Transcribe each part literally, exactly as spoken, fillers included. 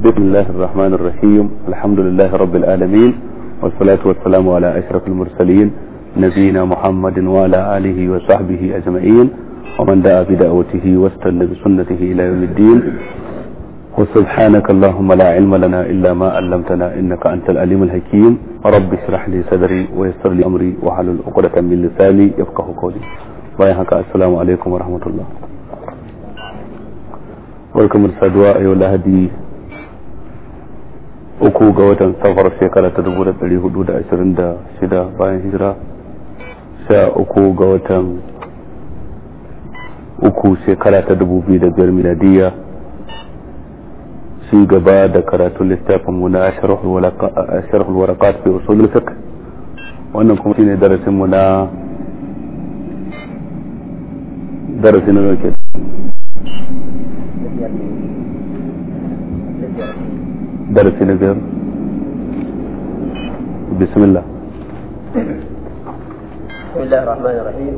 بسم الله الرحمن الرحيم. الحمد لله رب العالمين، والصلاة والسلام على أشرف المرسلين نبينا محمد وعلى آله وصحبه أجمعين، ومن دعا بدعوته واستنى بسنته إلى يوم الدين. وسبحانك اللهم لا علم لنا إلا ما علمتنا إنك أنت العليم الحكيم. رب اشرح لي صدري ويسر لي أمري واحلل عقدة من لساني يفقهوا قولي. بايعك السلام عليكم ورحمة الله. barkamu da saduwa a yau Lahadi uku ga watan safar shekara ta dubu da ɗari hudu da ashirin da shida bayan hijira, sha uku ga watan uku shekara ta dubu biyu da biyar miladiyya. shi gaba da karatun littafin mu na sharhul waraqat fi usul al-fiqh. wannan kuma shine darasin mu na darasin na ke درس نجر. بسم الله. بسم الله الرحمن الرحيم.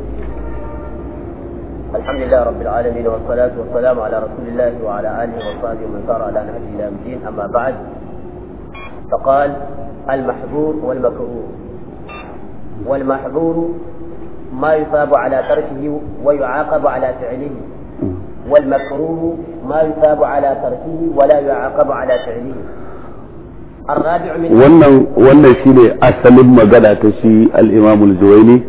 الحمد لله رب العالمين، والصلاة والسلام على رسول الله وعلى آله وصحبه ومن سار على نهجه إلى الدين. أما بعد، فقال: المحظور والمكروه. والمحظور ما يثاب على تركه ويعاقب على فعله، والمكروه ما يثاب على تركه ولا يعاقب على فعله. الرابع من wannan wannan shine asalin magana ta shi al-Imam al-Juwayni,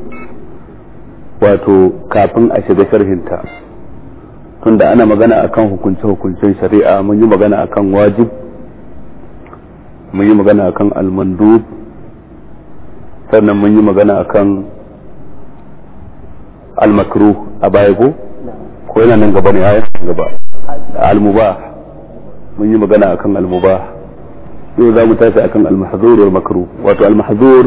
wato kafin a shiga sharhinta, tunda ana magana akan hukunce hukuncen shari'a. mun yi magana akan wajib, mun yi magana akan al-mandub, sannan mun yi magana akan al-makruh a baya ko ko yana nan gaba ne a gaba. al-mubah mun yi magana akan al-mubah. yau za mu tashi akan al-mahzur wal makruh. wato al-mahzur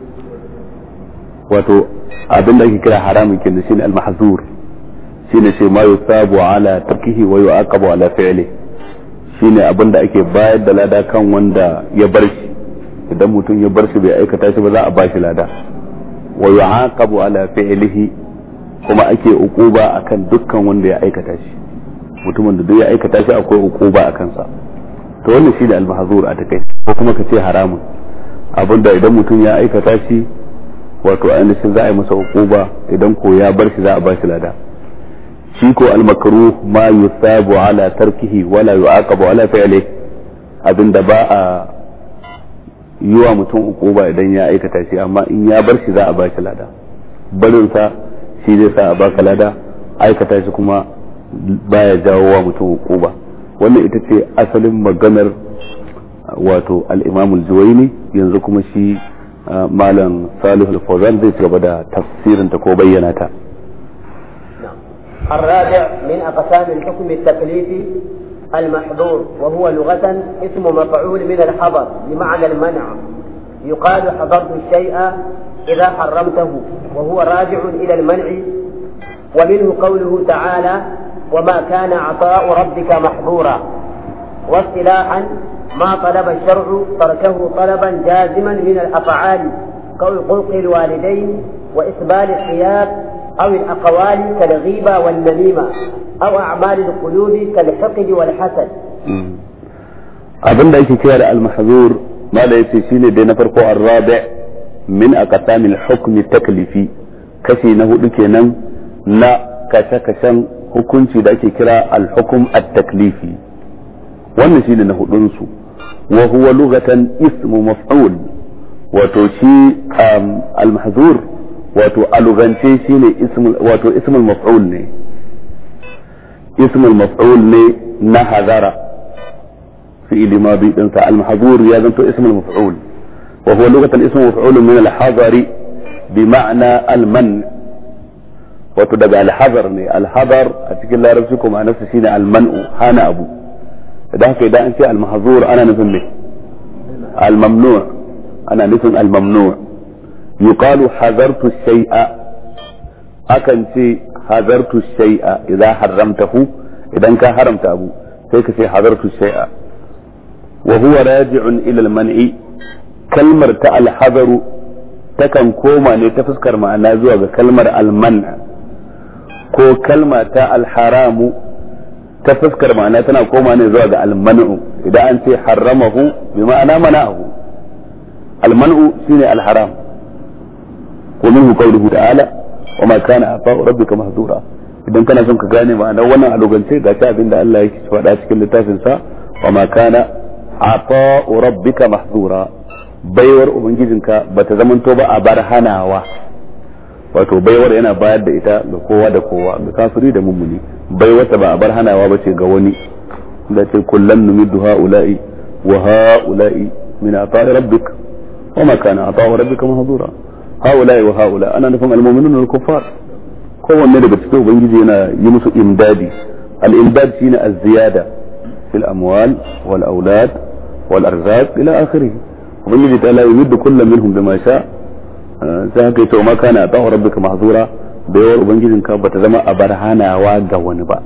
wato abin da ake kira haramun kenan shine al-mahzur, shine sai ma yusabu ala tarkihi wa yu'aqabu ala fi'li. shine abin da ake bayar da lada kan wanda ya bar shi. idan mutum ya bar shi bai aikata shi ba za a ba shi lada. wa yu'aqabu ala fi'lihi, kuma ake uquba akan dukkan wanda ya aikata shi. mutumin da duk ya aikata shi akwai uquba akan sa. to wannan shine al-mahzur a takai, ko kuma kace haramun, abinda idan mutum ya aikata shi wato ainihin za a yi masa uquba, idan ko ya bar shi za a ba shi lada. shi ko al-makruh ma yusabu ala tarkihi wala yu'aqabu ala fi'lihi, abinda ba a yi wa mutum uquba idan ya aikata shi, amma in ya bar shi za a ba shi lada. barin sa shi zai sa a baka lada, aikata shi kuma baya jawo wa mutum uquba. wannan ita ce asalin maganar wato al-Imam al-Juwayni. yanzu kuma shi malam Salih al-Fawzan zai ci gaba da tafsirin ta ko bayyana ta. الرابع من أقسام الحكم التكليفي المحظور، وهو لغة اسم مفعول من الحظر بمعنى المنع. يقال حظرت الشيء إذا حرمته، وهو راجع إلى المنع. ومنه قوله تعالى: وما كان عطاء ربك محظورا. واصطلاحا ما طلب الشرع تركه طلبا جازما من الأفعال كحقوق الوالدين وإسبال الثياب، أو الأقوال كالغيبة والنميمة، أو أعمال القلوب كالحقد والحسد. أظن ذلك كان المحظور ما لا يتشين بين فرق الرابع من أقسام الحكم التكليفي، كشي نهو لكينا لا كشكشن hukunci da ake kira al-hukm at-taklifi. wannan shine na hudun su. wa huwa lughatan ismu maf'ul, wato shi al-mahzur wato alugance shine ismu wato ismul maf'ul ne. ismul maf'ul ne na hadara fi'il madi din sa. al-mahzur ya zanto ismul maf'ul, wa huwa lughatan ismu maf'ul min al-hadari bi ma'na al-man. wato daga alhazar ne. alhazar a cikin larabci kuma nafsa shine almanu, hana abu. idan haka idan an ce almahzur ana nufin ne almamnu', ana nufin almamnu'. yuqalu hazartu shay'a, akan ce hazartu shay'a idan haramtahu, idan ka haramta abu sai ka ce hazartu shay'a. wa huwa raji'un ila alman'i, kalmar ta alhazaru takan koma ne ta fuskar ma'ana zuwa ga kalmar alman', ko kalma ta alharamu ta fuskar ma'ana tana koma ne zuwa ga almanu idan an ce harramahu bi ma'ana mana'ahu al-man'u shine al-haram wa minhu qawluhu ta'ala wa ma kana ata'u rabbika mahzura idan kana son ka gane ma'anar wannan alugance ga ta abinda Allah yake faɗa cikin littafin sa wa ma kana ata'u rabbika mahzura baiwar ubangijinka bata zamanto ba a bar hanawa wato baiwar yana bayar da ita ga kowa da kowa ga kafiri da mummuni baiwarta ba a bar hanawa ba ce ga wani da ce kullan numiddu ha'ula'i wa ha'ula'i min ata'i rabbik wa ma kana ata'u rabbika mahzura ha'ula'i wa ha'ula ana nufin al-mu'minun wal kuffar kowanne daga cikin ubangiji yana yi musu imdadi al-imdad shine az-ziyada fil amwal wal aulad wal arzaq ila akhirih ubangiji ta la yumiddu kullam minhum bima sha sai haka yace ma kana ata'u rabbika mahzura da yawar ubangijinka bata zama a bar hanawa ga wani ba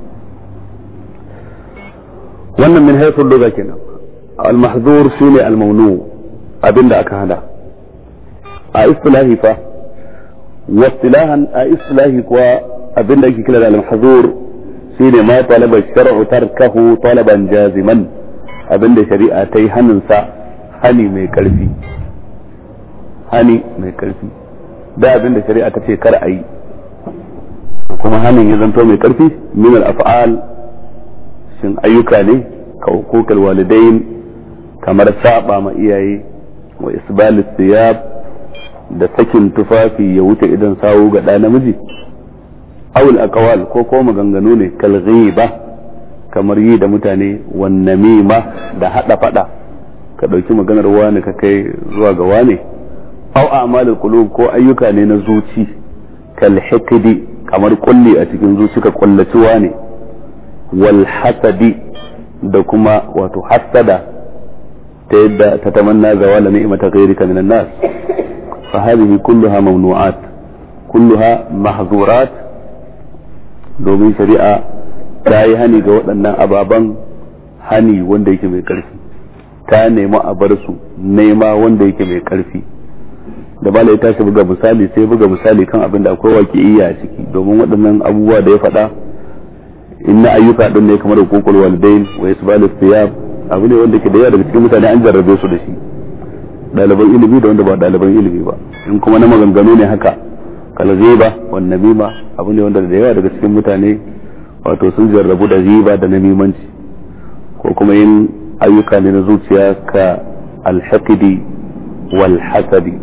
wannan min haythul lugha kenan al-mahzur shine al-mamnu abinda aka hana a istilahi fa wa istilahan a istilahi kuwa abinda ake kira da al-mahzur shine ma talaba shar'u tarkahu talaban jaziman abinda shari'a ta yi hannun sa hani mai karfi hani mai karfi da abinda shari'a ta ce kar a yi kuma hanin ya zanto mai karfi min al-af'al shin ayyuka ne ka hukukal walidain kamar saba ma iyaye wa isbal thiyab da sakin tufafi ya wuce idan sawu ga da namiji aw al-aqwal ko ko maganganu ne kal ghiba kamar yi da mutane wan namima da hada fada ka dauki maganar wani ka kai zuwa ga wani aw a'malul qulub ko ayyuka ne na zuci kal hikdi kamar kulli a cikin zuci ka kullaci wani wal hasadi da kuma wato hasada ta yadda ta tamanna zawala ni'mata ghayrika minan nas fa hadhihi kulluha mamnu'at kulluha mahzurat domin shari'a ta yi hani ga waɗannan ababan hani wanda yake mai ƙarfi ta nemi a bar su nema wanda yake mai ƙarfi da bala ya tashi buga misali sai buga misali kan abin da akwai waƙi'iyya a ciki domin waɗannan abubuwa da ya faɗa inna ayyuka din ne kamar hukukul walidain wa isbalu thiyab abu ne wanda ke da yawa daga cikin mutane an jarrabe su da shi ɗaliban ilimi da wanda ba ɗaliban ilimi ba in kuma na maganganu ne haka kala ziba wan namima abu ne wanda da yawa daga cikin mutane wato sun jarrabu da ziba da namimanci ko kuma yin ayyuka ne na zuciya ka alhaqidi wal hasadi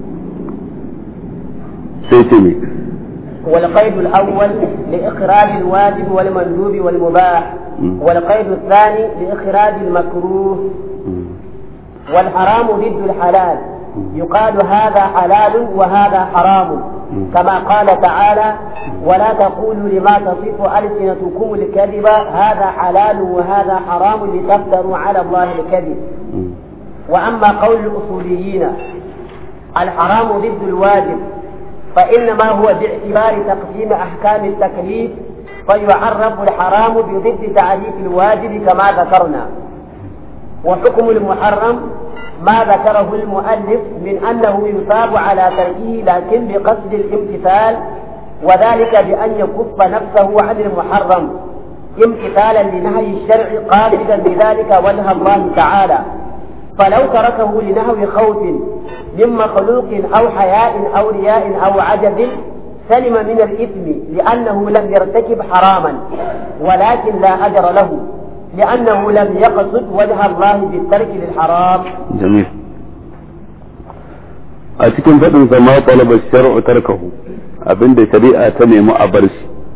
sai ce ne والقيد الأول لإخراج الواجب والمندوب والمباح والقيد الثاني لإخراج المكروه والحرام ضد الحلال يقال هذا حلال وهذا حرام كما قال تعالى ولا تقولوا لما تصف ألسنتكم الكذب هذا حلال وهذا حرام لتفتروا على الله الكذب. وأما قول الأصوليين الحرام ضد الواجب فإنما هو باعتبار تقسيم أحكام التكليف فيعرف الحرام بضد تعريف الواجب كما ذكرنا. وحكم المحرم ما ذكره المؤلف من أنه يثاب على تركه لكن بقصد الامتثال وذلك بأن يكف نفسه عن المحرم امتثالا لنهي الشرع قاصدا بذلك وجه الله تعالى فلو تركه لنهو خوف من مخلوق أو حياء أو رياء أو عجز سلم من الإثم لأنه لم يرتكب حراما ولكن لا أجر له لأنه لم يقصد وجه الله بالترك للحرام. جميل. أتكلم بدن ما طلب الشرع تركه أبن دي شريعة تنمي أبرش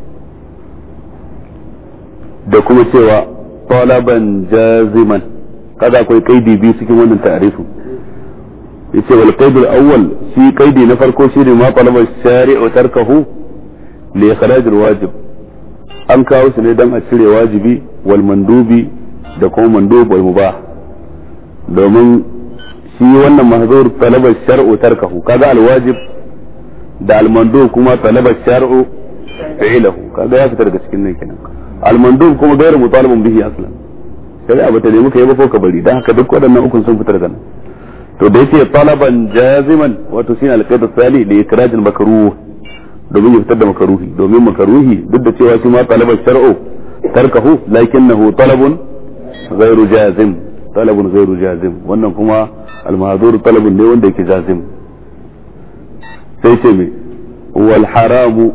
دكما سوى طلبا جازما هذا كوي قيدي بي سكي وانا تعرفه yace wal qaid al awwal shi qaidi na farko shine ma talaba shari'u tarkahu li ikhraj al wajib an kawo shi ne dan a cire wajibi wal mandubi da kuma mandub wal mubah domin shi wannan mahzur talaba shar'u tarkahu kaga al wajib da al mandub kuma talaba shar'u fi'luhu kaga ya fitar daga cikin nan kenan al mandub kuma gairu mutalabun bihi aslan sai abata ne muka yi ba ko ka bari dan haka duk waɗannan ukun sun fitar da nan to da yake talaban jaziman wato shine al-qaid al-thani li ikraj al-makruh domin ya fitar da makruhi domin makruhi duk da cewa shi ma talaban shar'u tarkahu lakinnahu talabun ghayru jazim talabun ghairu jazim wannan kuma al-mahdhur talabun ne wanda yake jazim sai ce me wal haramu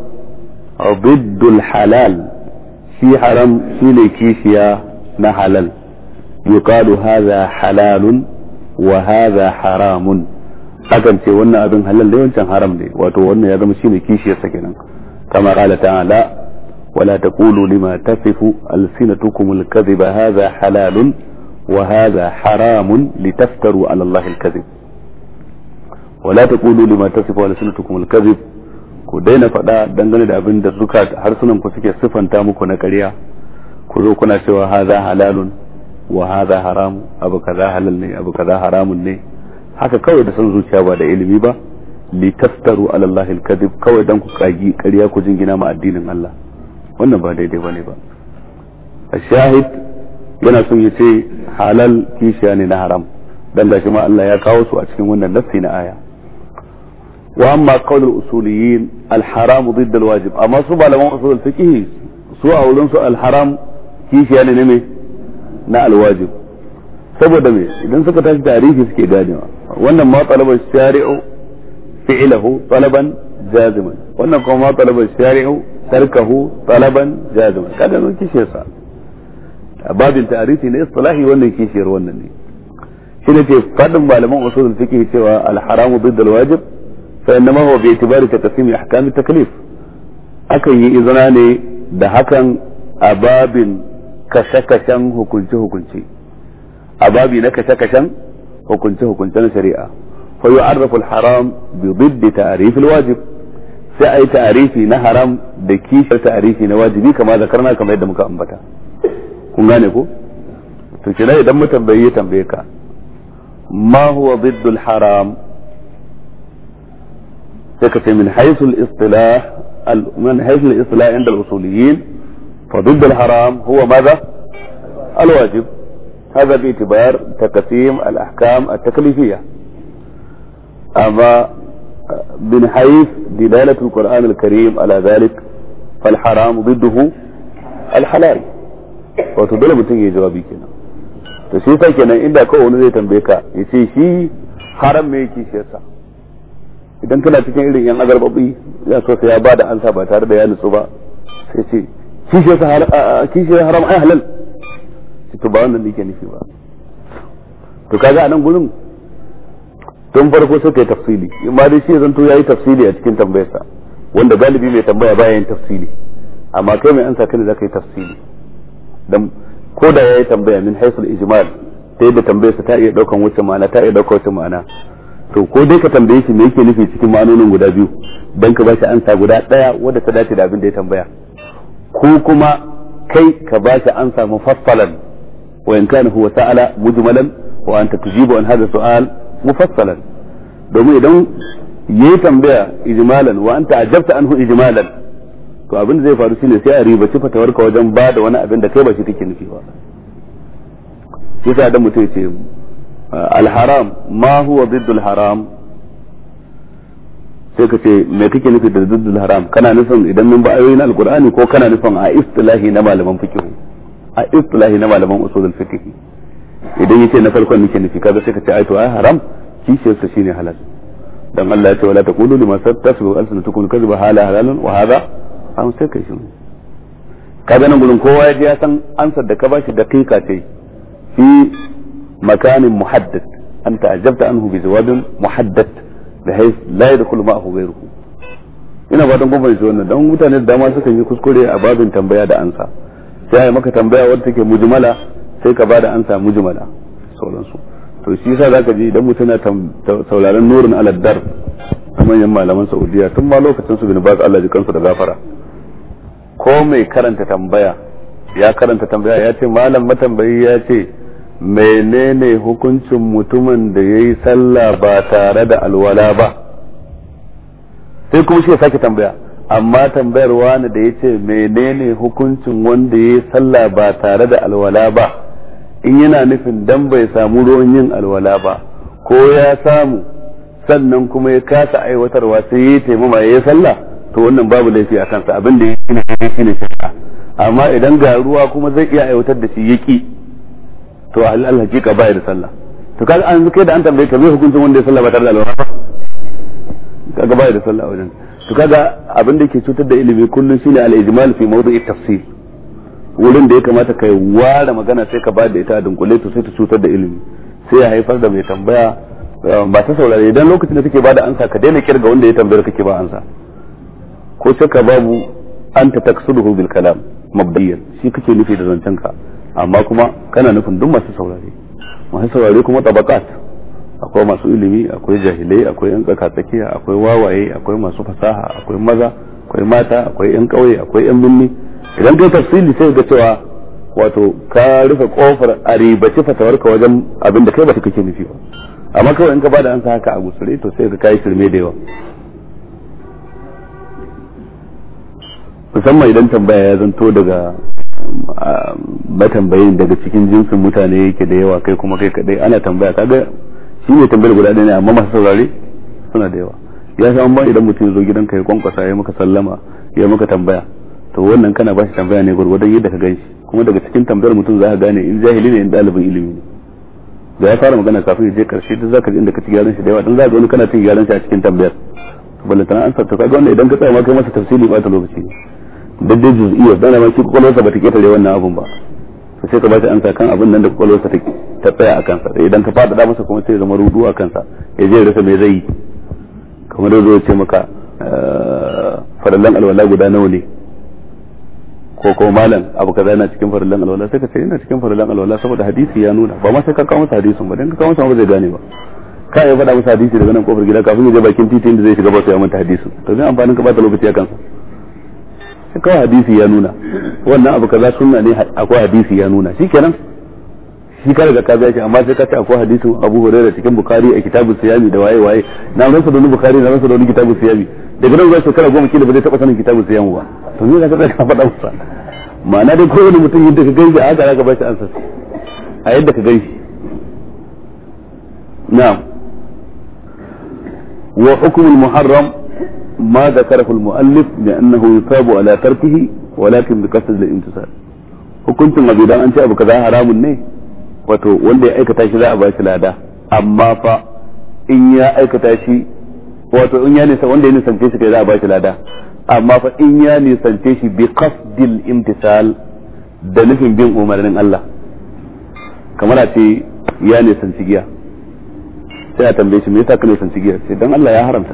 ضد الحلال في حرام شيء كيشيا نحلال يقال هذا حلال وهذا حرام akan ce wannan abin halal ne wancan haram ne wato wannan ya zama shine kishiyar sa kenan kama qala ta'ala wala taqulu lima tasifu alsinatukum alkadhiba hadha halalun wa hadha haramun litaftaru ala allahi alkadhib wala taqulu lima tasifu alsinatukum alkadhib ku daina faɗa dangane da abin da suka harsunan ku suke sifanta muku na ƙarya ku zo kuna cewa hadha halalun wa hadha haram abu kaza halal ne abu kaza haramun ne haka kawai da san zuciya ba da ilimi ba li taftaru ala allahi alkadhib kawai dan ku kagi ƙarya ku jingina ma addinin Allah wannan ba daidai bane ba ashahid yana son yace halal kishiya ne na haram dan gashi ma Allah ya kawo su a cikin wannan nassi na aya واما قول الاصوليين الحرام ضد الواجب اما سو malaman usul fiqh su a wurin su alharam kishiya ne ne na alwajib saboda me idan suka tashi tarihi suke ganewa wannan ma talaba shari'u fi'luhu talaban jaziman wannan kuma ma talaba shari'u tarkahu talaban jaziman kada mun kishiyar sa babin tarihi ne istilahi wannan kishiyar wannan ne shi ne ke fadin malaman usul fiqh cewa alharamu ضد الواجب فإنما هو باعتبار تقسيم أحكام التكليف akan yi izina ne da hakan a babin kashe-kashen hukunce-hukunce a babi na kashe-kashen hukunce-hukunce na shari'a fa yu'arrafu al-haram bi diddi ta'rif al-wajib sai ai ta'rifi na haram da kishar ta'rifi na wajibi kamar zakarna kamar yadda muka ambata kun gane ko to kina idan mu tambaye tambaye ka ma huwa diddu al-haram من حيث الاصطلاح من حيث الاصطلاح عند الاصوليين فضد الحرام هو ماذا؟ الواجب هذا باعتبار تقسيم الاحكام التكليفيه اما من حيث دلالة القرآن الكريم على ذلك فالحرام ضده الحلال وتدل متنجي جوابي كنا تشيسا كنا إذا كون زي تنبيكا يسي شي حرام ميكي شيسا idan kana cikin irin yan agarbabi ya so sai ya bada ansa ba tare da ya nutsu ba sai ce kishi sa kishi haram ai halal to ba wannan yake nufi ba to kaga anan gurin tun farko sai kai tafsili amma dai shi zan to yayi tafsili a cikin tambayarsa wanda galibi mai tambaya baya yin tafsili amma kai mai ansa kai zaka yi tafsili dan ko da yayi tambaya min haisul ijmal ta yadda tambayarsa ta iya daukan wacce ma'ana ta iya daukan wacce ma'ana to ko dai ka tambaye shi me yake nufi cikin ma'anonin guda biyu dan ka bashi ansa guda daya wanda ta dace da abin da ya tambaya ko kuma kai ka bashi ansa mufassalan wa in kana huwa sa'ala mujmalan wa anta tujibu an hadha su'al mufassalan domin idan yayi tambaya ijmalan wa anta ajabta anhu ijmalan to abin da zai faru shine sai a ribaci fatawarka wajen ba da wani abin da kai ba shi kake nufi ba shi sa dan mutum ce الحرام ما هو ضد الحرام sai ka ce me kake nufi da ضد الحرام kana nufin idan mun ba ayoyin alqur'ani ko kana nufin a istilahi na malaman fiqh a istilahi na malaman usul fiqh idan yace na farkon nake nufi kaga sai ka ce ai to ai haram kishiyar sa shine halal dan Allah ya ce wala taqulu lima tasbu alsanatukum kadhiba hala halalan wa hadha an sai kai shi kaga nan gurin kowa ya ji ya san ansar da ka bashi daqiqa ce fi مكان محدد أنت أجبت عنه بجواب محدد بحيث لا يدخل معه غيره ina fatan kun fahimci wannan dan mutane da dama suka yi kuskure a babin tambaya da ansa sai ai maka tambaya wadda take mujmala sai ka bada ansa mujmala sauransu to shi yasa zaka ji idan mutum na sauraron nurun aladdar a manyan malaman Saudiya tun ma lokacin su bin ba Allah ji kansu da gafara ko mai karanta tambaya ya karanta tambaya ya ce malam matambayi ya ce menene hukuncin mutumin da yayi sallah ba tare da alwala ba sai kuma shi ya sake tambaya amma tambayar wani da yace menene hukuncin wanda yayi sallah ba tare da alwala ba in yana nufin dan bai samu ruwan yin alwala ba ko ya samu sannan kuma ya kasa aiwatarwa sai yayi taimama yayi sallah to wannan babu laifi a kansa abin da yake ne shine shirka amma idan ga ruwa kuma zai iya aiwatar da shi yaki to al hakika baya da sallah. to kaga an kai da an tambaye ka me hukuncin wanda ya sallah ba tare da alwala ba kaga baya da sallah wajen. to kaga abin da ke cutar da ilimi kullun shine al-ijmal fi mawdu'i tafsil, wurin da ya kamata kai ware magana sai ka ba da ita a dunkule to sai ta cutar da ilimi, sai ya haifar da mai tambaya ba ta saurare. idan lokacin da kake bada ansa ka daina kirga wanda ya tambayar kake ba ansa, ko shakka babu anta taksuduhu bil kalam mabdiyan, shi kake nufi da zancen ka, amma kuma kana nufin duk masu saurare. masu saurare kuma tabaqat, akwai masu ilimi, akwai jahilai, akwai yan tsaka tsakiya, akwai wawaye, akwai masu fasaha, akwai maza, akwai mata, akwai yan kauye, akwai yan binni. idan kai tafsili sai ga cewa wato ka rufe kofar a ribaci fatawarka wajen abin da kai ba kake nufi ba, amma kawai in ka bada ansa haka a gusure to sai ka kai shirme da yawa. musamman idan tambaya ya zanto daga matambayin daga cikin jinsin mutane yake da yawa, kai kuma kai kadai ana tambaya, kaga shi ne tambayar guda ɗaya ne amma masu saurare suna da yawa. ya san ba idan mutum ya zo gidanka ya kwankwasa ya maka sallama ya maka tambaya, to wannan kana ba shi tambaya ne gurgurdan yadda ka ganshi, kuma daga cikin tambayar mutum za ka gane in jahili ne in dalibin ilimi ne. da ya fara magana kafin ya je karshe duk zaka ji inda ka ci gyaran shi da yawa, dan za ka wani kana cin gyaran shi a cikin tambayar. ballantana an sarta kaga wanda idan ka tsaya ma kai masa tafsiri ba ta lokaci ne daddai juz'iyya dana ma shi kokolwarsa ba ta ketare wannan abun ba, to sai ka ba shi ansa kan abin nan da kokolwarsa ta ta tsaya a kansa. idan ka fada masa kuma sai ya zama rudu a kansa, ya je rasa me zai yi. kamar da zo ce maka farallan alwala guda nawa ne, ko ko malam abu kaza yana cikin farallan alwala, sai ka ce yana cikin farallan alwala saboda hadisi ya nuna, ba ma sai ka kawo masa hadisin ba, dan ka kawo masa ba zai gane ba. ka ya faɗa masa hadisi daga nan kofar gida kafin ya je bakin titin da zai shiga ba sai ya manta hadisin, to zai amfanin ka ba ta lokaci a kansa. sai kawai hadisi ya nuna wannan abu kaza sunna ne, akwai hadisi ya nuna, shikenan shi ka riga ka ga shi. amma sai ka ce akwai hadisin Abu Hurairah cikin Bukhari a kitabus siyami da waye waye, na ransa da wani Bukhari na ransa da wani kitabus siyami, daga nan zai shekara goma kila ba zai taba sanin kitabus siyami ba, to ne ka ka faɗa masa. ma'ana dai kowane mutum yadda ka gaishe haka zaka ba shi ansa a yadda ka gaishe. na'am. wa hukm al-muharram ما ذكره المؤلف لأنه يثاب على تركه ولكن بقصد الامتثال. hukuncin abu idan an ce abu kaza haramun ne, wato wanda ya aikata shi za a ba shi lada, amma fa in ya aikata shi wato in ya nisa wanda ya nisance shi kai za a ba shi lada, amma fa in ya nisance shi bi qasdil imtisal, da nufin bin umarnin Allah. kamar a ce ya nisanci giya, sai a tambaye shi me yasa ka nisanci giya, sai dan Allah ya haramta.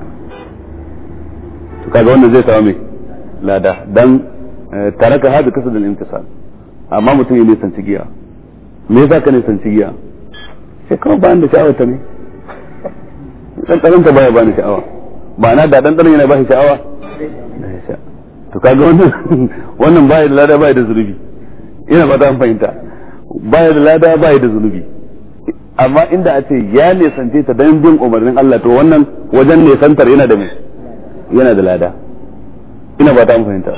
kaga wannan zai samu mai lada dan taraka hadu kasdul imtisal. amma mutum ya nisanci giya, me yasa ka nisanci giya, sai kawai ba da sha'awa ta ne, dan karanta baya ba ni sha'awa, ba na da dan dan yana ba shi sha'awa. to kaga wannan wannan baya da lada baya da zunubi, ina ba ta fahimta, baya da lada baya da zunubi. amma inda a ce ya nisance ta dan bin umarnin Allah, to wannan wajen nisantar yana da mai yana da lada, ina ba ta fahimta.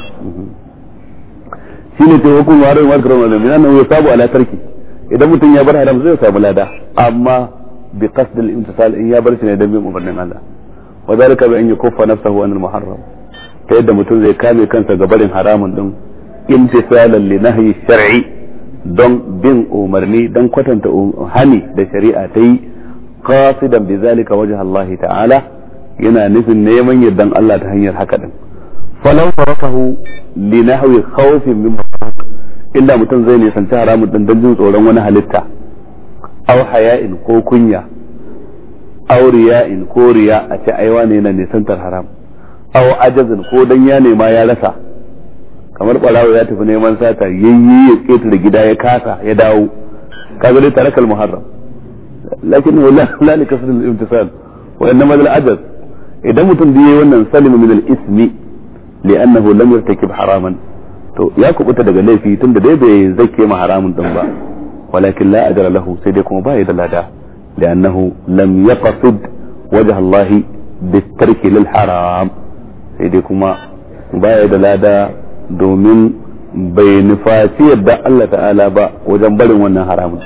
shine ce hukum wa rawal karam al min annahu yasabu ala tarki, idan mutum ya bar haram zai samu lada, amma bi qasd al imtisal, in ya bar shi ne dan bin umarnin Allah. wa zalika bi an yakuffa nafsahu an al muharram, ta yadda mutum zai kame kansa ga barin haramun din imtisalan li nahyi shar'i, don bin umarni dan kwatanta hani da shari'a ta yi, qasidan bi zalika wajha Allah ta'ala, yana nufin neman yardan Allah ta hanyar haka din. falau farakahu li nahwi khawfin min makhluq, illa mutum zai nisanci haramun din dan jin tsoron wani halitta, aw haya'in ko kunya, aw riya'in ko riya, a ce aiwa ne yana nisantar haram, aw ajazin ko dan ya nema ya rasa, kamar barawo ya tafi neman sata yayyi ya ketare gida ya kasa ya dawo, kaga dai tarakal muharram, lakin wala la likasr al-imtisal wa innama al-ajaz. idan mutum da yayi wannan salim min al-ismi li'annahu lam yartakib haraman, to ya kubuta daga laifi tunda dai bai zake ma haramun din ba, walakin la ajra lahu, sai dai kuma bai da lada, li'annahu lam yaqsid wajha Allah bi-tark lil-haram, sai dai kuma bai da lada domin bai nufaci yadda Allah ta'ala ba wajen barin wannan haramun.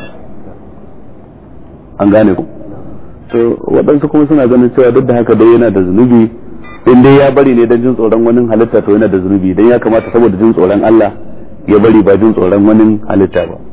an gane ku? to waɗansu kuma suna ganin cewa duk da haka dai yana da zunubi, in dai ya bari ne don jin tsoron wani halitta to yana da zunubi, dan ya kamata saboda jin tsoron Allah ya bari ba jin tsoron wani halitta ba.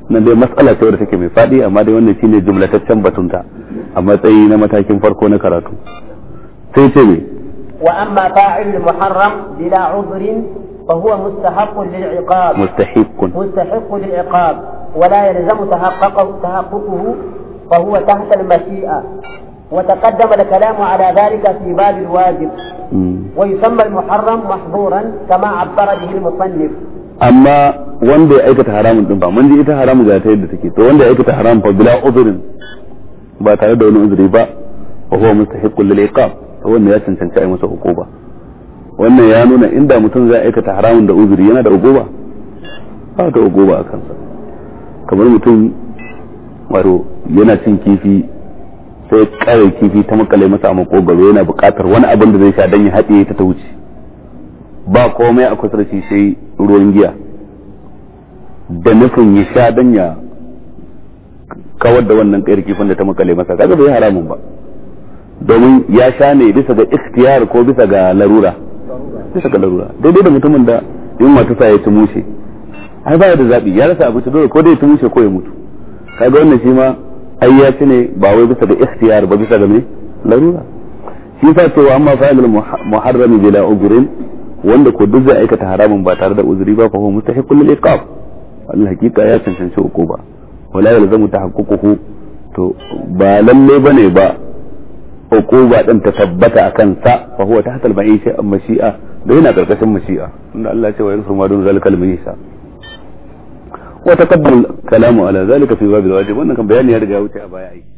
nan dai mas'ala ce wadda take mai fadi amma dai wannan shine jumlataccen batunta a matsayi na matakin farko na karatu sai ce me wa amma fa'il muharram bila udhrin fa huwa mustahiq lil'iqab mustahiq mustahiq lil'iqab ولا يلزم تحققه تحققه فهو تحت المشيئة وتقدم الكلام على ذلك في باب الواجب ويسمى المحرم محظورا كما عبر به المصنف amma wanda ya aikata haramun din ba mun ji ita haramun ga ta yadda take to wanda ya aikata haram fa bila uzrin ba tare da wani uzuri ba fa huwa mustahiqqun lil iqab to wannan ya cancanci ai masa hukuma wannan ya nuna inda mutum zai aikata haramun da uzuri yana da hukuma ba ta hukuma a kansa kamar mutum wato yana cin kifi sai kare kifi ta makale masa a makogaro yana buƙatar wani abin da zai sha dan ya haɗe ta ta wuce ba komai a kusa da shi sai ruwan giya da nufin ya sha dan ya kawar da wannan kayar kifin da ta makale masa kaga bai haramun ba domin ya sha ne bisa ga ikhtiyar ko bisa ga larura bisa ga larura daidai da mutumin da yunwa ta sa ya ci mushe ai baya da zabi ya rasa abinci dole ko dai ya ci mushe ko ya mutu kaga wannan shi ma ai ya ci ne ba wai bisa ga ikhtiyar ba bisa ga me larura shi sa cewa amma fa'ilul muharram bila ujrin wanda ko duk zai aikata haramun ba tare da uzuri ba fa huwa mustahiqqul lil iqab wannan hakika ya cancanci hukuma wala yalzamu tahaqququhu to ba lalle bane ba hukuma din ta tabbata akan sa fa huwa tahta al-ma'isha mashi'a da yana karkashin mashi'a inda Allah ya ce wa yarfu ma dun zalika al-ma'isha wa taqaddama kalamu ala zalika fi bab al-wajib wannan kan bayani ya riga wuce a baya ai